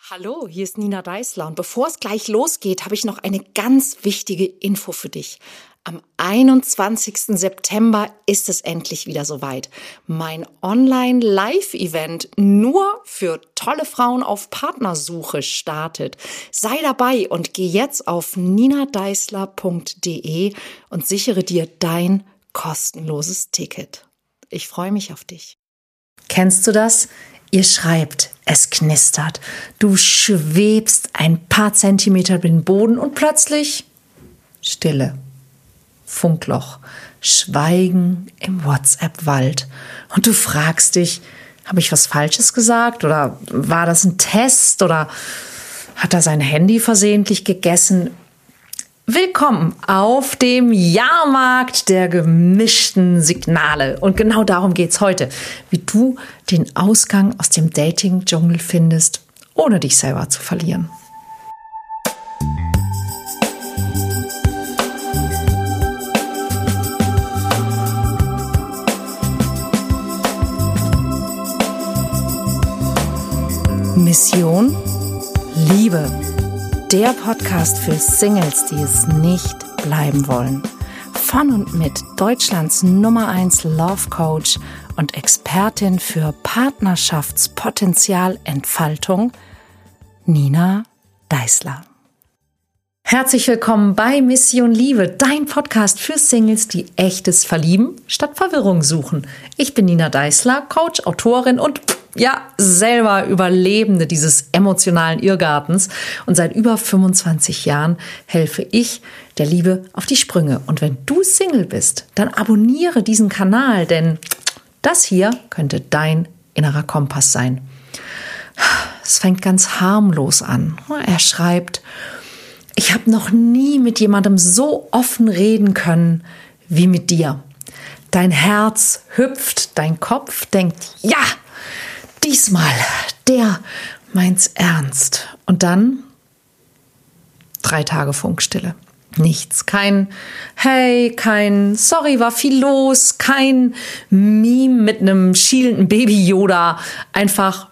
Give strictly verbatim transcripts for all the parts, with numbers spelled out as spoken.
Hallo, hier ist Nina Deißler und bevor es gleich losgeht, habe ich noch eine ganz wichtige Info für dich. Am einundzwanzigsten September ist es endlich wieder soweit. Mein Online-Live-Event nur für tolle Frauen auf Partnersuche startet. Sei dabei und geh jetzt auf nina deißler punkt de und sichere dir dein kostenloses Ticket. Ich freue mich auf dich. Kennst du das? Ihr schreibt, es knistert, du schwebst ein paar Zentimeter über den Boden und plötzlich Stille, Funkloch, Schweigen im WhatsApp-Wald. Und du fragst dich, habe ich was Falsches gesagt oder war das ein Test oder hat er sein Handy versehentlich gegessen? Willkommen auf dem Jahrmarkt der gemischten Signale. Und genau darum geht's heute, wie du den Ausgang aus dem Dating-Dschungel findest, ohne dich selber zu verlieren. Mission Liebe. Der Podcast für Singles, die es nicht bleiben wollen. Von und mit Deutschlands Nummer eins Love Coach und Expertin für Partnerschaftspotenzialentfaltung, Nina Deißler. Herzlich willkommen bei Mission Liebe, dein Podcast für Singles, die echtes Verlieben statt Verwirrung suchen. Ich bin Nina Deißler, Coach, Autorin und ja, selber Überlebende dieses emotionalen Irrgartens. Und seit über fünfundzwanzig Jahren helfe ich der Liebe auf die Sprünge. Und wenn du Single bist, dann abonniere diesen Kanal, denn das hier könnte dein innerer Kompass sein. Es fängt ganz harmlos an. Er schreibt, ich habe noch nie mit jemandem so offen reden können wie mit dir. Dein Herz hüpft, dein Kopf denkt, ja, diesmal, der meint's ernst. Und dann drei Tage Funkstille. Nichts. Kein Hey, kein Sorry, war viel los, kein Meme mit einem schielenden Baby-Yoda. Einfach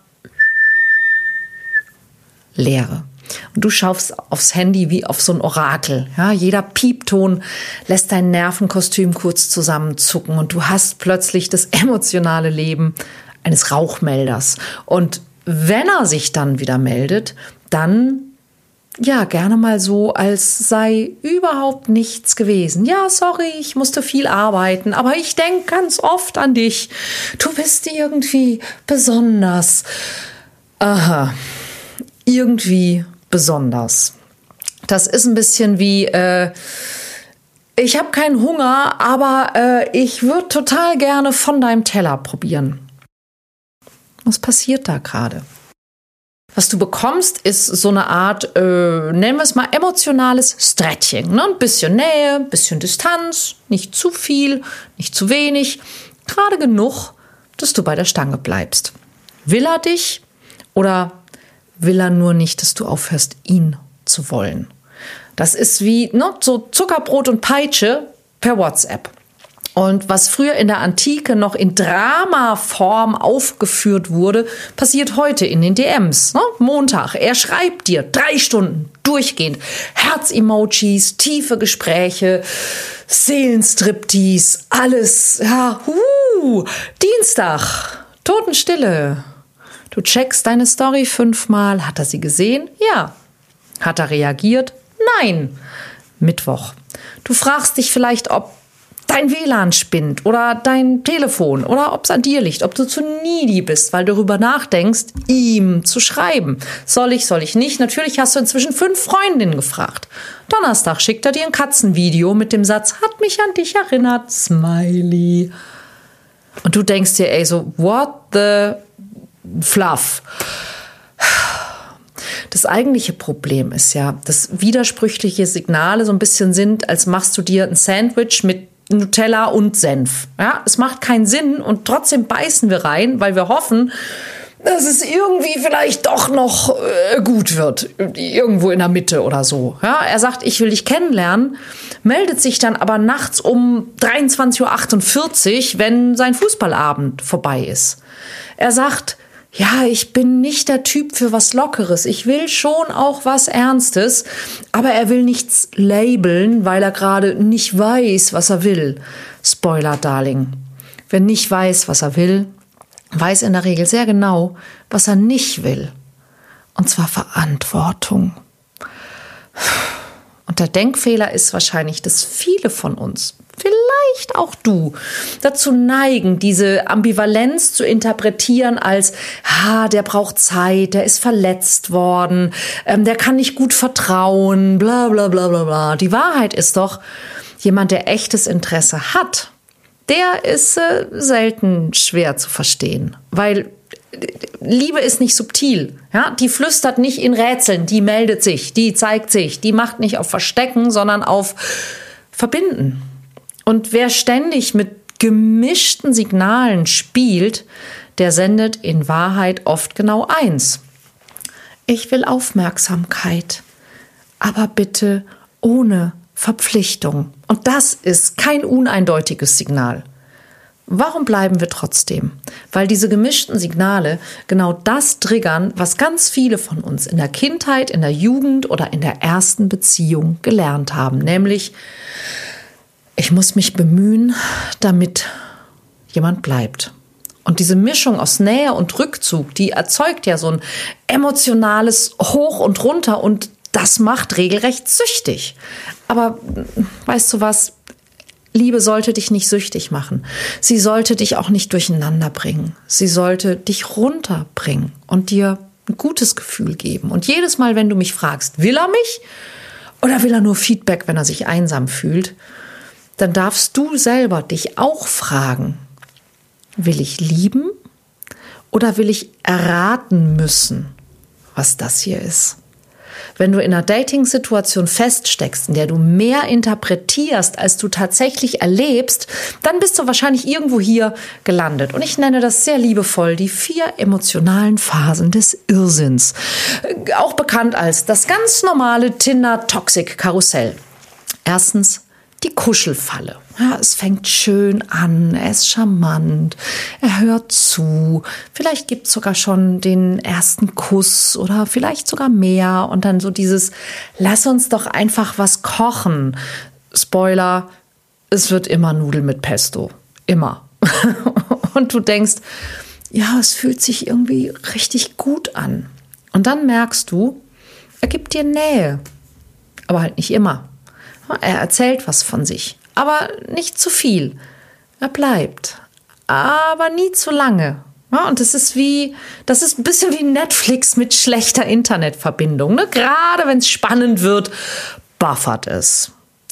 Leere. Und du schaust aufs Handy wie auf so ein Orakel. Ja, jeder Piepton lässt dein Nervenkostüm kurz zusammenzucken und du hast plötzlich das emotionale Leben eines Rauchmelders. Und wenn er sich dann wieder meldet, dann ja gerne mal so, als sei überhaupt nichts gewesen. Ja, sorry, ich musste viel arbeiten, aber ich denke ganz oft an dich. Du bist irgendwie besonders. Aha, irgendwie besonders. Das ist ein bisschen wie, äh, ich habe keinen Hunger, aber äh, ich würde total gerne von deinem Teller probieren. Was passiert da gerade? Was du bekommst, ist so eine Art, äh, nennen wir es mal, emotionales Stretching. Ne? Ein bisschen Nähe, ein bisschen Distanz, nicht zu viel, nicht zu wenig. Gerade genug, dass du bei der Stange bleibst. Will er dich oder will er nur nicht, dass du aufhörst, ihn zu wollen? Das ist wie ne, so Zuckerbrot und Peitsche per WhatsApp. Und was früher in der Antike noch in Dramaform aufgeführt wurde, passiert heute in den D Ms. Ne? Montag, er schreibt dir drei Stunden durchgehend Herz-Emojis, tiefe Gespräche, Seelenstriptease, alles. Ja, uh, Dienstag, Totenstille. Du checkst deine Story fünfmal. Hat er sie gesehen? Ja. Hat er reagiert? Nein. Mittwoch. Du fragst dich vielleicht, ob dein W L A N spinnt oder dein Telefon oder ob es an dir liegt, ob du zu needy bist, weil du darüber nachdenkst, ihm zu schreiben. Soll ich, soll ich nicht? Natürlich hast du inzwischen fünf Freundinnen gefragt. Donnerstag schickt er dir ein Katzenvideo mit dem Satz, hat mich an dich erinnert, Smiley. Und du denkst dir, ey, so, what the fluff? Das eigentliche Problem ist ja, dass widersprüchliche Signale so ein bisschen sind, als machst du dir ein Sandwich mit Nutella und Senf. Ja, es macht keinen Sinn und trotzdem beißen wir rein, weil wir hoffen, dass es irgendwie vielleicht doch noch äh, gut wird. Irgendwo in der Mitte oder so. Ja, er sagt, ich will dich kennenlernen, meldet sich dann aber nachts um dreiundzwanzig Uhr achtundvierzig, wenn sein Fußballabend vorbei ist. Er sagt, ja, ich bin nicht der Typ für was Lockeres. Ich will schon auch was Ernstes, aber er will nichts labeln, weil er gerade nicht weiß, was er will. Spoiler, Darling. Wer nicht weiß, was er will, weiß in der Regel sehr genau, was er nicht will. Und zwar Verantwortung. Und der Denkfehler ist wahrscheinlich, dass viele von uns, vielleicht auch du, dazu neigen, diese Ambivalenz zu interpretieren als, ha, der braucht Zeit, der ist verletzt worden, ähm, der kann nicht gut vertrauen, bla bla bla bla bla. Die Wahrheit ist doch, jemand, der echtes Interesse hat, der ist äh, selten schwer zu verstehen, weil Liebe ist nicht subtil, ja, die flüstert nicht in Rätseln, die meldet sich, die zeigt sich, die macht nicht auf Verstecken, sondern auf Verbinden. Und wer ständig mit gemischten Signalen spielt, der sendet in Wahrheit oft genau eins. Ich will Aufmerksamkeit, aber bitte ohne Verpflichtung. Und das ist kein uneindeutiges Signal. Warum bleiben wir trotzdem? Weil diese gemischten Signale genau das triggern, was ganz viele von uns in der Kindheit, in der Jugend oder in der ersten Beziehung gelernt haben. Nämlich, ich muss mich bemühen, damit jemand bleibt. Und diese Mischung aus Nähe und Rückzug, die erzeugt ja so ein emotionales Hoch und Runter und das macht regelrecht süchtig. Aber weißt du was? Liebe sollte dich nicht süchtig machen. Sie sollte dich auch nicht durcheinander bringen. Sie sollte dich runterbringen und dir ein gutes Gefühl geben. Und jedes Mal, wenn du mich fragst, will er mich oder will er nur Feedback, wenn er sich einsam fühlt, dann darfst du selber dich auch fragen, will ich lieben oder will ich erraten müssen, was das hier ist? Wenn du in einer Dating-Situation feststeckst, in der du mehr interpretierst, als du tatsächlich erlebst, dann bist du wahrscheinlich irgendwo hier gelandet. Und ich nenne das sehr liebevoll die vier emotionalen Phasen des Irrsinns. Auch bekannt als das ganz normale Tinder-Toxic-Karussell. Erstens die Kuschelfalle. Ja, es fängt schön an, er ist charmant, er hört zu, vielleicht gibt es sogar schon den ersten Kuss oder vielleicht sogar mehr und dann so dieses, lass uns doch einfach was kochen. Spoiler, es wird immer Nudeln mit Pesto, immer. Und du denkst, ja, es fühlt sich irgendwie richtig gut an. Und dann merkst du, er gibt dir Nähe, aber halt nicht immer. Er erzählt was von sich, aber nicht zu viel. Er bleibt, aber nie zu lange. Ja, und das ist wie, das ist ein bisschen wie Netflix mit schlechter Internetverbindung. Ne? Gerade wenn es spannend wird, buffert es.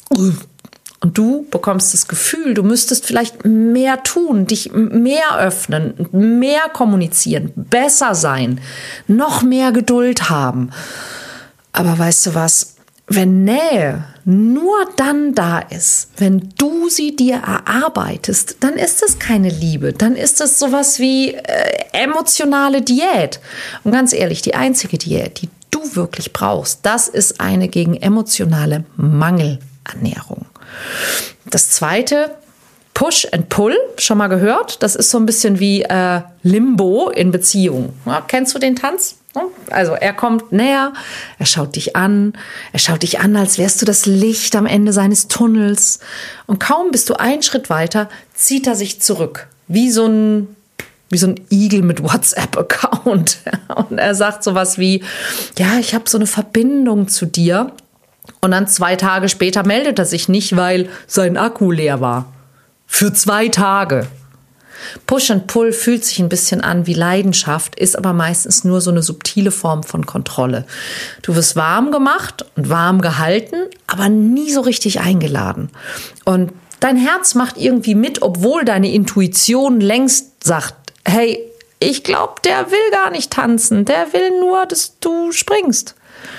Und du bekommst das Gefühl, du müsstest vielleicht mehr tun, dich mehr öffnen, mehr kommunizieren, besser sein, noch mehr Geduld haben. Aber weißt du was? Wenn Nähe nur dann da ist, wenn du sie dir erarbeitest, dann ist das keine Liebe. Dann ist das sowas wie äh, emotionale Diät. Und ganz ehrlich, die einzige Diät, die du wirklich brauchst, das ist eine gegen emotionale Mangelernährung. Das zweite, Push and Pull, schon mal gehört? Das ist so ein bisschen wie äh, Limbo in Beziehung. Ja, kennst du den Tanz? Also er kommt näher, er schaut dich an, er schaut dich an, als wärst du das Licht am Ende seines Tunnels. Und kaum bist du einen Schritt weiter, zieht er sich zurück, wie so ein, wie so ein Igel mit WhatsApp-Account. Und er sagt sowas wie, ja, ich habe so eine Verbindung zu dir. Und dann zwei Tage später meldet er sich nicht, weil sein Akku leer war. Für zwei Tage. Push and Pull fühlt sich ein bisschen an wie Leidenschaft, ist aber meistens nur so eine subtile Form von Kontrolle. Du wirst warm gemacht und warm gehalten, aber nie so richtig eingeladen. Und dein Herz macht irgendwie mit, obwohl deine Intuition längst sagt, hey, ich glaube, der will gar nicht tanzen, der will nur, dass du springst.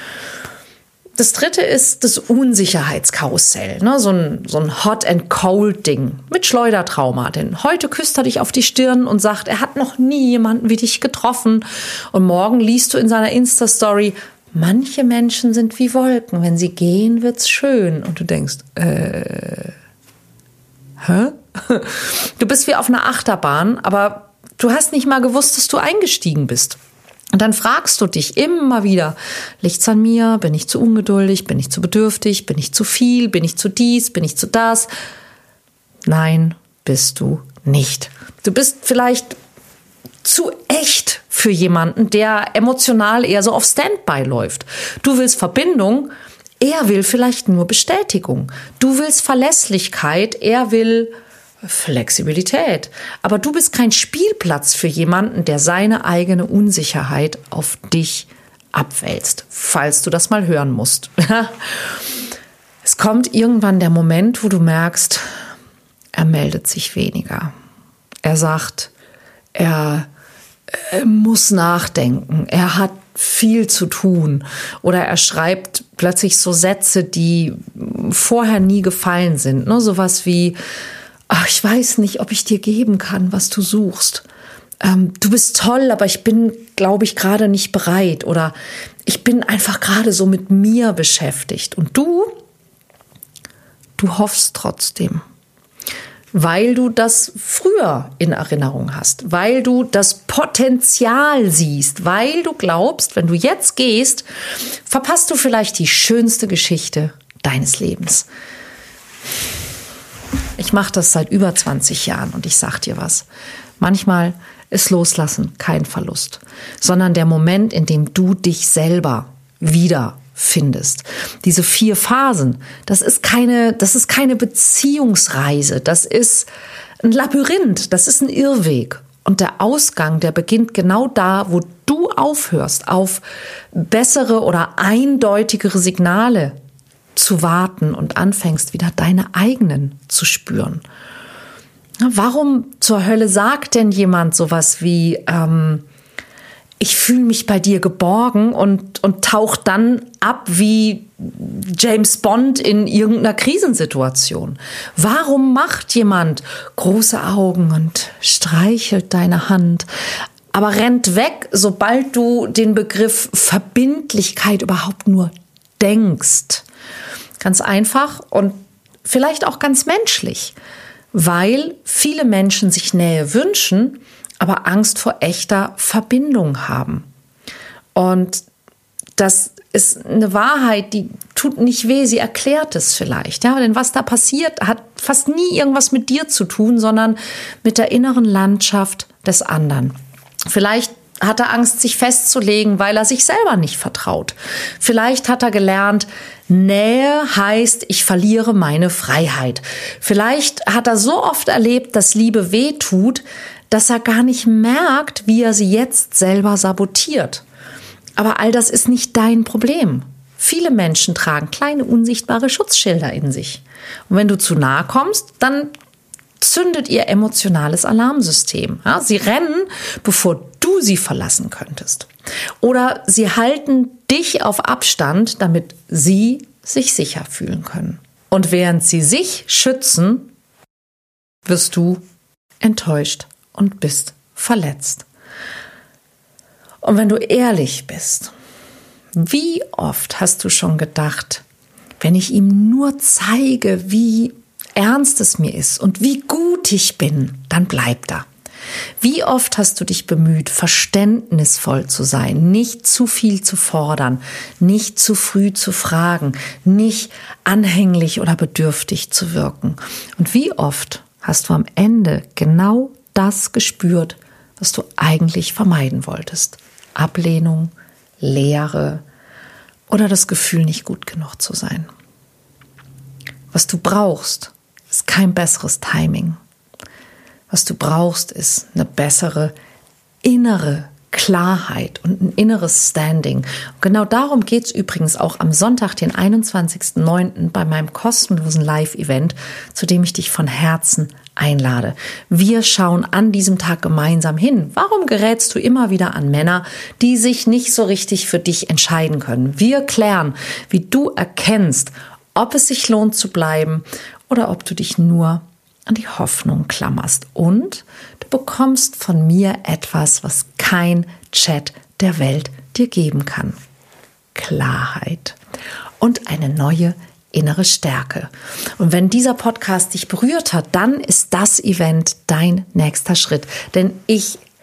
Das dritte ist das Unsicherheitskarussell, ne? so ein, so ein Hot-and-Cold-Ding mit Schleudertrauma. Denn heute küsst er dich auf die Stirn und sagt, er hat noch nie jemanden wie dich getroffen. Und morgen liest du in seiner Insta-Story, manche Menschen sind wie Wolken, wenn sie gehen, wird's schön. Und du denkst, äh, hä? Du bist wie auf einer Achterbahn, aber Du hast nicht mal gewusst, dass du eingestiegen bist. Und dann fragst du dich immer wieder, liegt's an mir? Bin ich zu ungeduldig? Bin ich zu bedürftig? Bin ich zu viel? Bin ich zu dies? Bin ich zu das? Nein, bist du nicht. Du bist vielleicht zu echt für jemanden, der emotional eher so auf Standby läuft. Du willst Verbindung, er will vielleicht nur Bestätigung. Du willst Verlässlichkeit, er will Flexibilität. Aber du bist kein Spielplatz für jemanden, der seine eigene Unsicherheit auf dich abwälzt, falls du das mal hören musst. Es kommt irgendwann der Moment, wo du merkst, er meldet sich weniger. Er sagt, er, er muss nachdenken, er hat viel zu tun. Oder er schreibt plötzlich so Sätze, die vorher nie gefallen sind. Ne? Sowas wie, ach, ich weiß nicht, ob ich dir geben kann, was du suchst. Ähm, du bist toll, aber ich bin, glaube ich, gerade nicht bereit. Oder ich bin einfach gerade so mit mir beschäftigt. Und du, du hoffst trotzdem. Weil du das früher in Erinnerung hast, weil du das Potenzial siehst, weil du glaubst, wenn du jetzt gehst, verpasst du vielleicht die schönste Geschichte deines Lebens. Ich mache das seit über zwanzig Jahren und ich sag dir was. Manchmal ist Loslassen kein Verlust, sondern der Moment, in dem du dich selber wieder findest. Diese vier Phasen, das ist keine, das ist keine Beziehungsreise, das ist ein Labyrinth, das ist ein Irrweg. Und der Ausgang, der beginnt genau da, wo du aufhörst, auf bessere oder eindeutigere Signale zu warten und anfängst, wieder deine eigenen zu spüren. Warum zur Hölle sagt denn jemand sowas wie, ähm, ich fühle mich bei dir geborgen und, und taucht dann ab wie James Bond in irgendeiner Krisensituation? Warum macht jemand große Augen und streichelt deine Hand, aber rennt weg, sobald du den Begriff Verbindlichkeit überhaupt nur denkst? Ganz einfach und vielleicht auch ganz menschlich, weil viele Menschen sich Nähe wünschen, aber Angst vor echter Verbindung haben. Und das ist eine Wahrheit, die tut nicht weh, sie erklärt es vielleicht. Ja, denn was da passiert, hat fast nie irgendwas mit dir zu tun, sondern mit der inneren Landschaft des anderen. Vielleicht hat er Angst, sich festzulegen, weil er sich selber nicht vertraut. Vielleicht hat er gelernt, Nähe heißt, ich verliere meine Freiheit. Vielleicht hat er so oft erlebt, dass Liebe weh tut, dass er gar nicht merkt, wie er sie jetzt selber sabotiert. Aber all das ist nicht dein Problem. Viele Menschen tragen kleine unsichtbare Schutzschilder in sich. Und wenn du zu nahe kommst, dann zündet ihr emotionales Alarmsystem. Ja, sie rennen, bevor du sie verlassen könntest. Oder sie halten dich auf Abstand, damit sie sich sicher fühlen können. Und während sie sich schützen, wirst du enttäuscht und bist verletzt. Und wenn du ehrlich bist, wie oft hast du schon gedacht, wenn ich ihm nur zeige, wie ernst es mir ist und wie gut ich bin, dann bleibt er. Wie oft hast du dich bemüht, verständnisvoll zu sein, nicht zu viel zu fordern, nicht zu früh zu fragen, nicht anhänglich oder bedürftig zu wirken? Und wie oft hast du am Ende genau das gespürt, was du eigentlich vermeiden wolltest? Ablehnung, Leere oder das Gefühl, nicht gut genug zu sein. Was du brauchst, ist kein besseres Timing. Was du brauchst, ist eine bessere innere Klarheit und ein inneres Standing. Und genau darum geht es übrigens auch am Sonntag, den einundzwanzigsten neunten bei meinem kostenlosen Live-Event, zu dem ich dich von Herzen einlade. Wir schauen an diesem Tag gemeinsam hin. Warum gerätst du immer wieder an Männer, die sich nicht so richtig für dich entscheiden können? Wir klären, wie du erkennst, ob es sich lohnt zu bleiben oder ob du dich nur an die Hoffnung klammerst. Und du bekommst von mir etwas, was kein Chat der Welt dir geben kann. Klarheit und eine neue innere Stärke. Und wenn dieser Podcast dich berührt hat, dann ist das Event dein nächster Schritt. Denn ich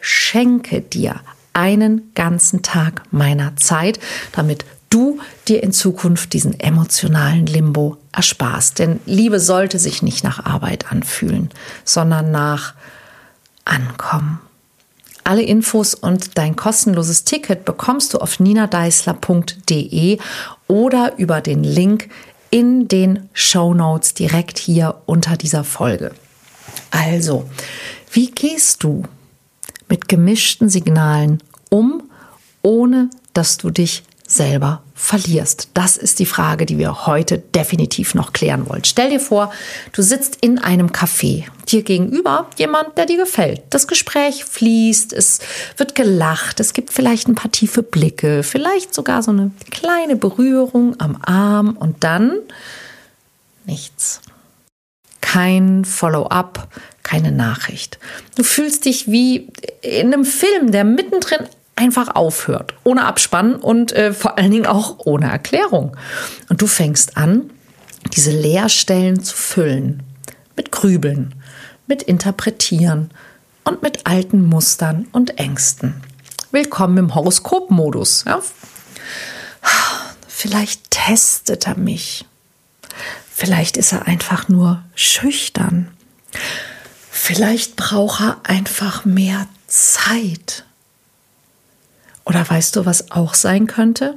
schenke dir einen ganzen Tag meiner Zeit, damit du dir in Zukunft diesen emotionalen Limbo ersparst. Denn Liebe sollte sich nicht nach Arbeit anfühlen, sondern nach Ankommen. Alle Infos und dein kostenloses Ticket bekommst du auf nina deisler punkt de oder über den Link in den Shownotes direkt hier unter dieser Folge. Also, wie gehst du mit gemischten Signalen um, ohne dass du dich selber verlierst? Das ist die Frage, die wir heute definitiv noch klären wollen. Stell dir vor, du sitzt in einem Café, dir gegenüber jemand, der dir gefällt. Das Gespräch fließt, es wird gelacht, es gibt vielleicht ein paar tiefe Blicke, vielleicht sogar so eine kleine Berührung am Arm und dann nichts. Kein Follow-up, keine Nachricht. Du fühlst dich wie in einem Film, der mittendrin einfach aufhört, ohne Abspann und äh, vor allen Dingen auch ohne Erklärung. Und du fängst an, diese Leerstellen zu füllen. Mit Grübeln, mit Interpretieren und mit alten Mustern und Ängsten. Willkommen im Horoskopmodus. Ja? Vielleicht testet er mich. Vielleicht ist er einfach nur schüchtern. Vielleicht braucht er einfach mehr Zeit. Oder weißt du, was auch sein könnte?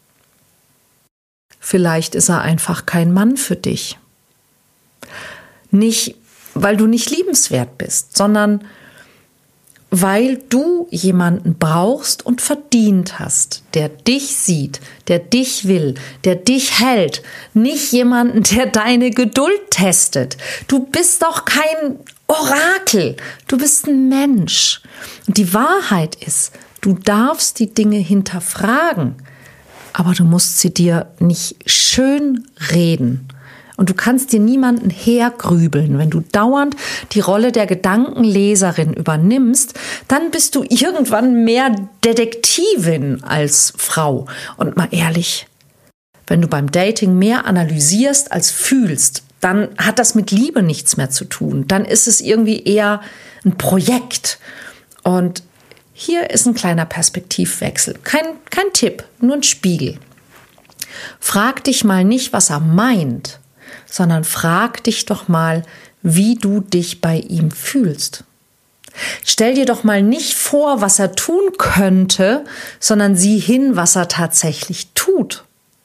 Vielleicht ist er einfach kein Mann für dich. Nicht, weil du nicht liebenswert bist, sondern weil du jemanden brauchst und verdient hast, der dich sieht, der dich will, der dich hält. Nicht jemanden, der deine Geduld testet. Du bist doch kein Orakel. Du bist ein Mensch. Und die Wahrheit ist, du darfst die Dinge hinterfragen, aber du musst sie dir nicht schön reden. Und du kannst dir niemanden hergrübeln. Wenn du dauernd die Rolle der Gedankenleserin übernimmst, dann bist du irgendwann mehr Detektivin als Frau. Und mal ehrlich, wenn du beim Dating mehr analysierst als fühlst, dann hat das mit Liebe nichts mehr zu tun. Dann ist es irgendwie eher ein Projekt. Und hier ist ein kleiner Perspektivwechsel. Kein, kein Tipp, nur ein Spiegel. Frag dich mal nicht, was er meint, sondern frag dich doch mal, wie du dich bei ihm fühlst. Stell dir doch mal nicht vor, was er tun könnte, sondern sieh hin, was er tatsächlich tut.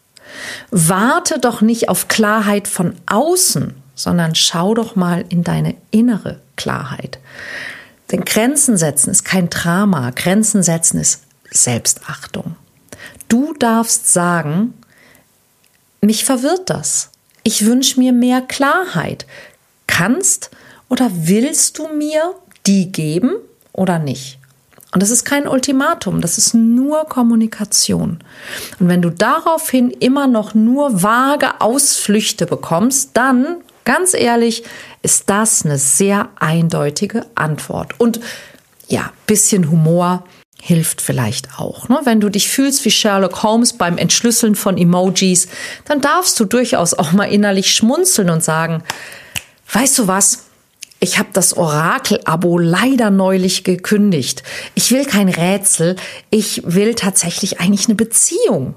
Warte doch nicht auf Klarheit von außen, sondern schau doch mal in deine innere Klarheit. Denn Grenzen setzen ist kein Drama, Grenzen setzen ist Selbstachtung. Du darfst sagen, mich verwirrt das. Ich wünsche mir mehr Klarheit. Kannst oder willst du mir die geben oder nicht? Und das ist kein Ultimatum, das ist nur Kommunikation. Und wenn du daraufhin immer noch nur vage Ausflüchte bekommst, dann, ganz ehrlich, ist das eine sehr eindeutige Antwort. Und ja, bisschen Humor hilft vielleicht auch. Ne? Wenn du dich fühlst wie Sherlock Holmes beim Entschlüsseln von Emojis, dann darfst du durchaus auch mal innerlich schmunzeln und sagen, weißt du was? Ich habe das Orakel-Abo leider neulich gekündigt. Ich will kein Rätsel, ich will tatsächlich eigentlich eine Beziehung.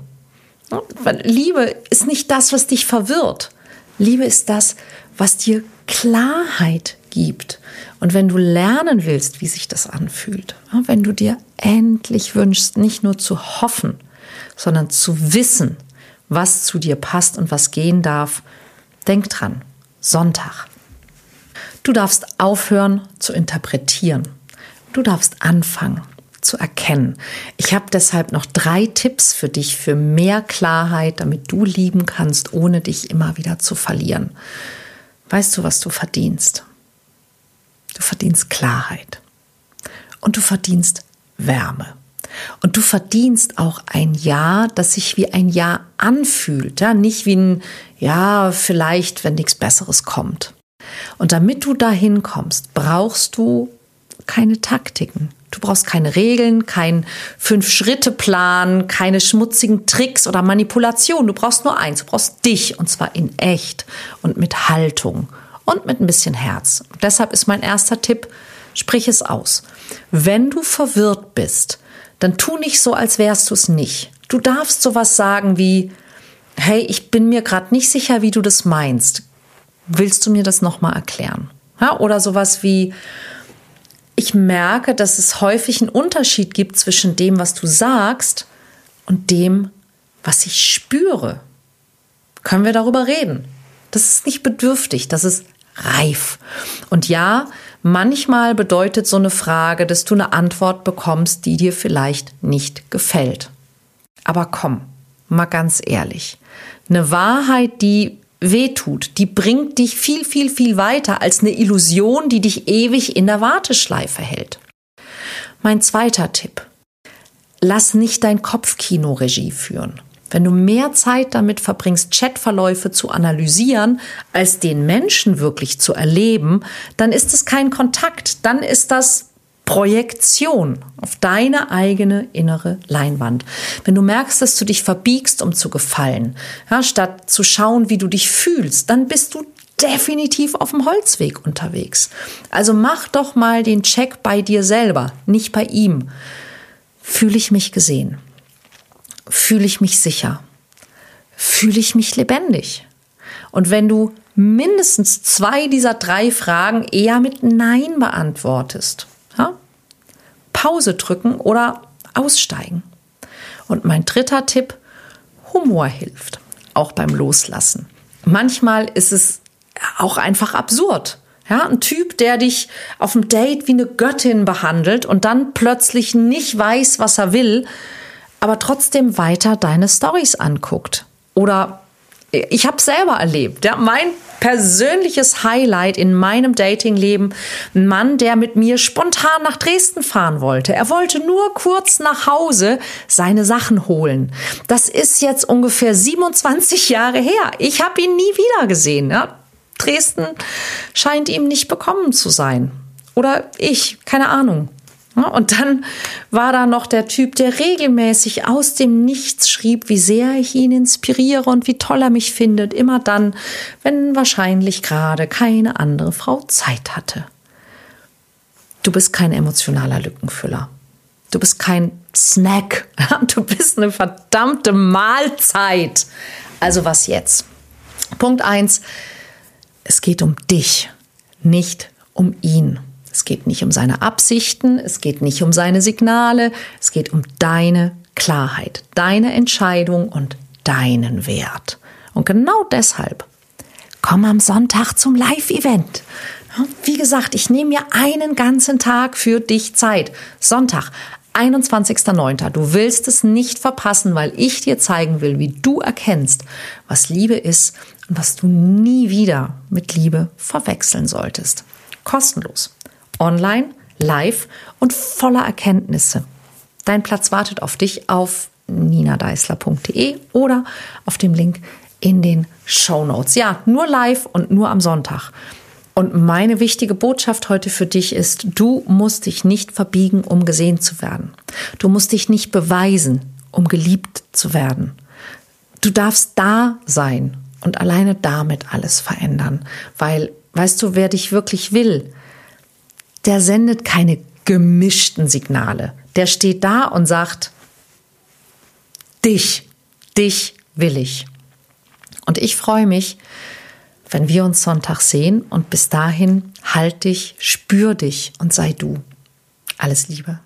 Liebe ist nicht das, was dich verwirrt. Liebe ist das, was dir Klarheit gibt. Und wenn du lernen willst, wie sich das anfühlt, wenn du dir endlich wünschst, nicht nur zu hoffen, sondern zu wissen, was zu dir passt und was gehen darf, denk dran, Sonntag. Du darfst aufhören zu interpretieren. Du darfst anfangen zu erkennen. Ich habe deshalb noch drei Tipps für dich für mehr Klarheit, damit du lieben kannst, ohne dich immer wieder zu verlieren. Weißt du, was du verdienst? Du verdienst Klarheit. Und du verdienst Wärme. Und du verdienst auch ein Ja, das sich wie ein Ja anfühlt. Ja, nicht wie ein Ja, vielleicht, wenn nichts Besseres kommt. Und damit du dahin kommst, brauchst du keine Taktiken. Du brauchst keine Regeln, keinen Fünf-Schritte-Plan, keine schmutzigen Tricks oder Manipulationen. Du brauchst nur eins, du brauchst dich, und zwar in echt und mit Haltung und mit ein bisschen Herz. Und deshalb ist mein erster Tipp, Sprich es aus. Wenn du verwirrt bist, dann tu nicht so, als wärst du es nicht. Du darfst sowas sagen wie, hey, ich bin mir gerade nicht sicher, wie du das meinst. Willst du mir das nochmal erklären? Ja, oder sowas wie, ich merke, dass es häufig einen Unterschied gibt zwischen dem, was du sagst und dem, was ich spüre. Können wir darüber reden? Das ist nicht bedürftig, das ist reif. Und ja, manchmal bedeutet so eine Frage, dass du eine Antwort bekommst, die dir vielleicht nicht gefällt. Aber komm, mal ganz ehrlich, eine Wahrheit, die wehtut, die bringt dich viel, viel, viel weiter als eine Illusion, die dich ewig in der Warteschleife hält. Mein zweiter Tipp: Lass nicht dein Kopfkino Regie führen. Wenn du mehr Zeit damit verbringst, Chatverläufe zu analysieren, als den Menschen wirklich zu erleben, dann ist es kein Kontakt, dann ist das Projektion auf deine eigene innere Leinwand. Wenn du merkst, dass du dich verbiegst, um zu gefallen, ja, statt zu schauen, wie du dich fühlst, dann bist du definitiv auf dem Holzweg unterwegs. Also mach doch mal den Check bei dir selber, nicht bei ihm. Fühle ich mich gesehen? Fühle ich mich sicher? Fühle ich mich lebendig? Und wenn du mindestens zwei dieser drei Fragen eher mit Nein beantwortest, ja, Pause drücken oder aussteigen. Und mein dritter Tipp: Humor hilft, auch beim Loslassen. Manchmal ist es auch einfach absurd. Ja, ein Typ, der dich auf dem Date wie eine Göttin behandelt und dann plötzlich nicht weiß, was er will, aber trotzdem weiter deine Storys anguckt. Oder ich habe es selber erlebt. Ja, mein persönliches Highlight in meinem Datingleben: ein Mann, der mit mir spontan nach Dresden fahren wollte. Er wollte nur kurz nach Hause seine Sachen holen. Das ist jetzt ungefähr siebenundzwanzig Jahre her. Ich habe ihn nie wieder gesehen. Ja, Dresden scheint ihm nicht bekommen zu sein. Oder ich, keine Ahnung. Und dann war da noch der Typ, der regelmäßig aus dem Nichts schrieb, wie sehr ich ihn inspiriere und wie toll er mich findet. Immer dann, wenn wahrscheinlich gerade keine andere Frau Zeit hatte. Du bist kein emotionaler Lückenfüller. Du bist kein Snack. Du bist eine verdammte Mahlzeit. Also was jetzt? Punkt eins. Es geht um dich, nicht um ihn. Es geht nicht um seine Absichten, es geht nicht um seine Signale, es geht um deine Klarheit, deine Entscheidung und deinen Wert. Und genau deshalb komm am Sonntag zum Live-Event. Wie gesagt, ich nehme mir einen ganzen Tag für dich Zeit. Sonntag, einundzwanzigster neunter Du willst es nicht verpassen, weil ich dir zeigen will, wie du erkennst, was Liebe ist und was du nie wieder mit Liebe verwechseln solltest. Kostenlos. Online, live und voller Erkenntnisse. Dein Platz wartet auf dich auf nina deisler punkt de oder auf dem Link in den Shownotes. Ja, nur live und nur am Sonntag. Und meine wichtige Botschaft heute für dich ist: Du musst dich nicht verbiegen, um gesehen zu werden. Du musst dich nicht beweisen, um geliebt zu werden. Du darfst da sein und alleine damit alles verändern. Weil, weißt du, wer dich wirklich will, der sendet keine gemischten Signale. Der steht da und sagt: Dich, dich will ich. Und ich freue mich, wenn wir uns Sonntag sehen, und bis dahin halt dich, spür dich und sei du. Alles Liebe.